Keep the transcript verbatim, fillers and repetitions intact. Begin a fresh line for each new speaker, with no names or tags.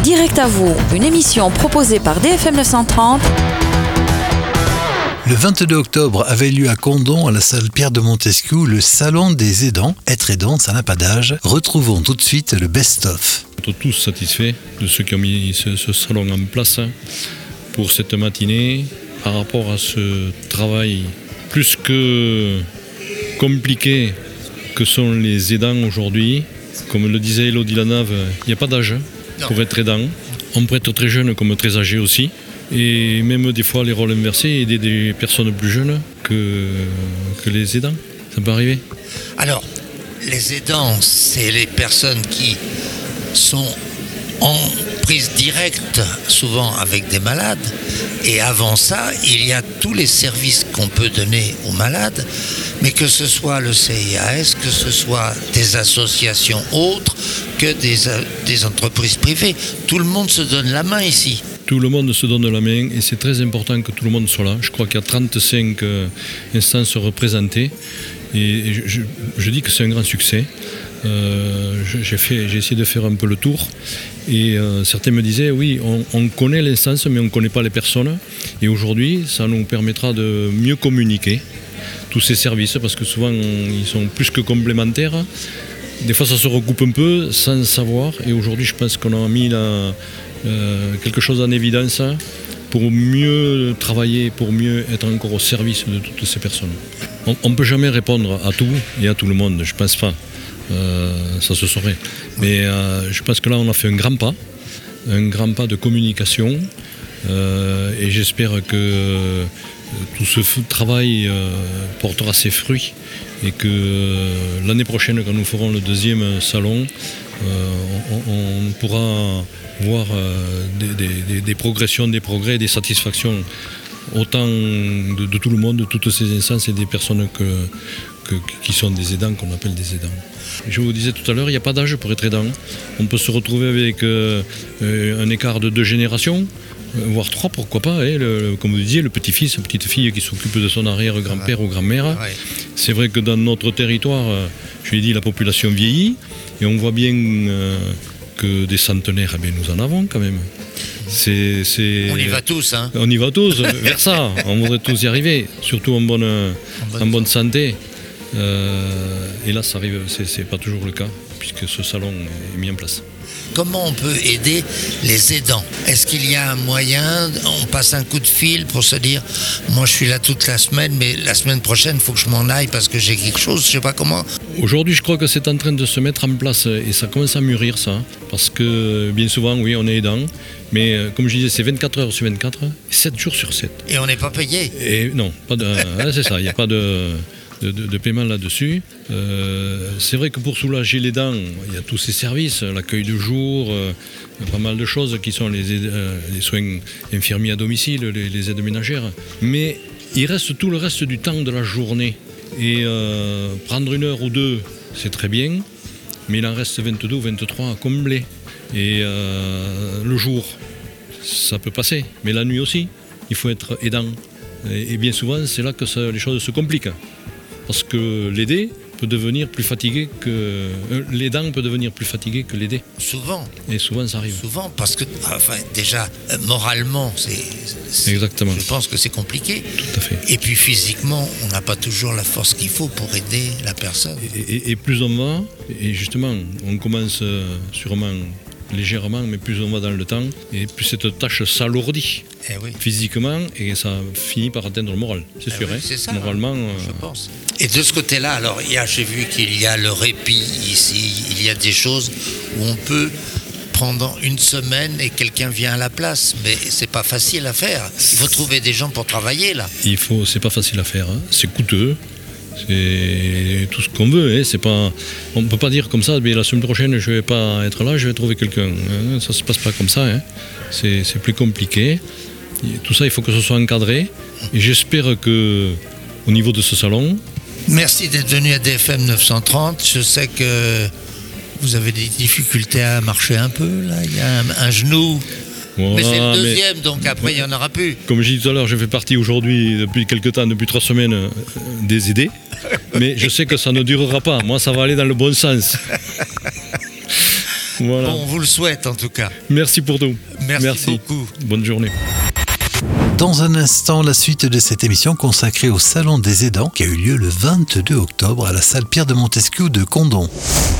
Direct à vous, une émission proposée par D F M neuf cent trente.
Le vingt-deux octobre avait lieu à Condom, à la salle Pierre de Montesquiou, le salon des aidants. Être aidant, ça n'a pas d'âge. Retrouvons tout de suite le best-of.
Nous sommes tous satisfaits de ceux qui ont mis ce, ce salon en place pour cette matinée par rapport à ce travail plus que compliqué que sont les aidants aujourd'hui. Comme le disait Elodie Lanave, il n'y a pas d'âge pour être aidant. On peut être très jeune comme très âgé aussi. Et même des fois les rôles inversés, aider des personnes plus jeunes que, que les aidants. Ça peut arriver.
Alors, les aidants, c'est les personnes qui sont en prise directe, souvent avec des malades. Et avant ça, il y a tous les services qu'on peut donner aux malades, mais que ce soit le C I A S, que ce soit des associations autres, que des, des entreprises privées. Tout le monde se donne la main ici.
Tout le monde se donne la main et c'est très important que tout le monde soit là. Je crois qu'il y a trente-cinq euh, instances représentées et je, je, je dis que c'est un grand succès. Euh, j'ai, fait, j'ai essayé de faire un peu le tour et euh, certains me disaient oui, on, on connaît l'instance mais on ne connaît pas les personnes et aujourd'hui ça nous permettra de mieux communiquer tous ces services parce que souvent ils sont plus que complémentaires. Des fois ça se recoupe un peu sans savoir et aujourd'hui je pense qu'on a mis la Euh, quelque chose en évidence pour mieux travailler, pour mieux être encore au service de toutes ces personnes. On ne peut jamais répondre à tout et à tout le monde, je ne pense pas. Euh, ça se saurait. Mais euh, je pense que là on a fait un grand pas, un grand pas de communication euh, et j'espère que euh, tout ce travail euh, portera ses fruits et que euh, l'année prochaine quand nous ferons le deuxième salon, euh, on, on pourra voir euh, des, des, des progressions, des progrès, des satisfactions autant de, de tout le monde, de toutes ces instances et des personnes que, que, qui sont des aidants, qu'on appelle des aidants. Je vous disais tout à l'heure, il n'y a pas d'âge pour être aidant. On peut se retrouver avec euh, un écart de deux générations, voire trois, pourquoi pas, hein, le, comme vous disiez, le petit-fils, la petite-fille qui s'occupe de son arrière-grand-père ou grand-mère. Ouais. C'est vrai que dans notre territoire, je l'ai dit, la population vieillit et on voit bien euh, que des centenaires, eh bien, nous en avons quand même. C'est, c'est...
On y va tous, hein.
On y va tous vers ça. On voudrait tous y arriver, surtout en bonne, en bonne, en bonne santé. Euh, et là, ça arrive, c'est, c'est pas toujours le cas, puisque ce salon est mis en place.
Comment on peut aider les aidants? Est-ce qu'il y a un moyen, on passe un coup de fil pour se dire moi je suis là toute la semaine mais la semaine prochaine il faut que je m'en aille parce que j'ai quelque chose, je sais pas comment.
Aujourd'hui je crois que c'est en train de se mettre en place et ça commence à mûrir ça, parce que bien souvent oui on est aidant, mais comme je disais c'est vingt-quatre heures sur vingt-quatre, sept jours sur sept.
Et on n'est pas payé.
Et non, pas de, hein, c'est ça, il n'y a pas de... De, de, de paiement là-dessus. Euh, c'est vrai que pour soulager les dents, il y a tous ces services, l'accueil de jour, euh, pas mal de choses qui sont les, euh, les soins infirmiers à domicile, les, les aides ménagères. Mais il reste tout le reste du temps de la journée. Et euh, prendre une heure ou deux, c'est très bien, mais il en reste vingt-deux ou vingt-trois à combler. Et euh, le jour, ça peut passer, mais la nuit aussi, il faut être aidant. Et, et bien souvent, c'est là que ça, les choses se compliquent. Parce que l'aider peut devenir plus fatigué que... Euh, l'aidant peut devenir plus fatigué que l'aider.
Souvent.
Et souvent, ça arrive.
Souvent, parce que, enfin, déjà, euh, moralement, c'est, c'est...
Exactement.
Je pense que c'est compliqué.
Tout à fait.
Et puis, physiquement, on n'a pas toujours la force qu'il faut pour aider la personne.
Et, et, et plus on va, et justement, on commence sûrement légèrement, mais plus on va dans le temps, et plus cette tâche s'alourdit.
Eh oui.
Physiquement, et ça finit par atteindre le moral, c'est eh sûr.
Oui,
hein.
C'est ça,
moralement,
hein,
euh...
je pense. Et de ce côté-là, alors, il y a, j'ai vu qu'il y a le répit ici, il y a des choses où on peut prendre une semaine et quelqu'un vient à la place, mais c'est pas facile à faire. Il faut trouver des gens pour travailler là. Il
faut, c'est pas facile à faire, hein. C'est coûteux. C'est tout ce qu'on veut, hein. C'est pas, on ne peut pas dire comme ça, mais la semaine prochaine je ne vais pas être là, je vais trouver quelqu'un. Hein. Ça ne se passe pas comme ça, hein. c'est, c'est plus compliqué. Et tout ça, il faut que ce soit encadré. Et j'espère qu'au niveau de ce salon...
Merci d'être venu à D F M neuf cent trente. Je sais que vous avez des difficultés à marcher un peu, là. Il y a un, un genou... Voilà, mais c'est le deuxième, mais, donc après il n'y en aura plus.
Comme j'ai dit tout à l'heure, je fais partie aujourd'hui, depuis quelques temps, depuis trois semaines, euh, des aidés. Mais je sais que ça ne durera pas. Moi, ça va aller dans le bon sens. Voilà.
Bon, on vous le souhaite en tout cas.
Merci pour tout.
Merci,
Merci.
beaucoup.
Bonne journée.
Dans un instant, la suite de cette émission consacrée au Salon des aidants qui a eu lieu le vingt-deux octobre à la salle Pierre de Montesquieu de Condom.